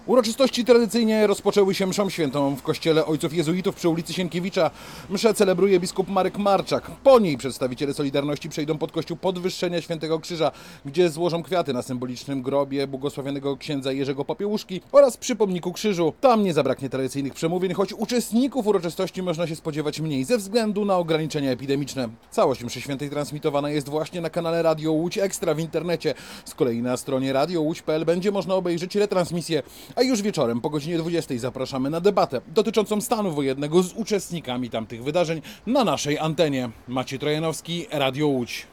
Uroczystości tradycyjnie rozpoczęły się mszą świętą w kościele Ojców Jezuitów przy ulicy Sienkiewicza. Mszę celebruje biskup Marek Marczak. Po niej przedstawiciele Solidarności przejdą pod kościół Podwyższenia Świętego Krzyża, gdzie złożą kwiaty na symbolicznym grobie błogosławionego księdza Jerzego Popiełuszki oraz przy pomniku krzyżu. Tam nie zabraknie tradycyjnych przemówień, choć uczestników uroczystości można się spodziewać mniej ze względu na ograniczenia epidemiczne. Całość mszy świętej transmitowana jest właśnie na kanale Radio Łódź Ekstra w internecie. Z kolei na stronie radiołódź.pl będzie można obejrzeć retransmisję. A już wieczorem po godzinie 20 zapraszamy na debatę dotyczącą stanu wojennego z uczestnikami tamtych wydarzeń na naszej antenie. Maciej Trojanowski, Radio Łódź.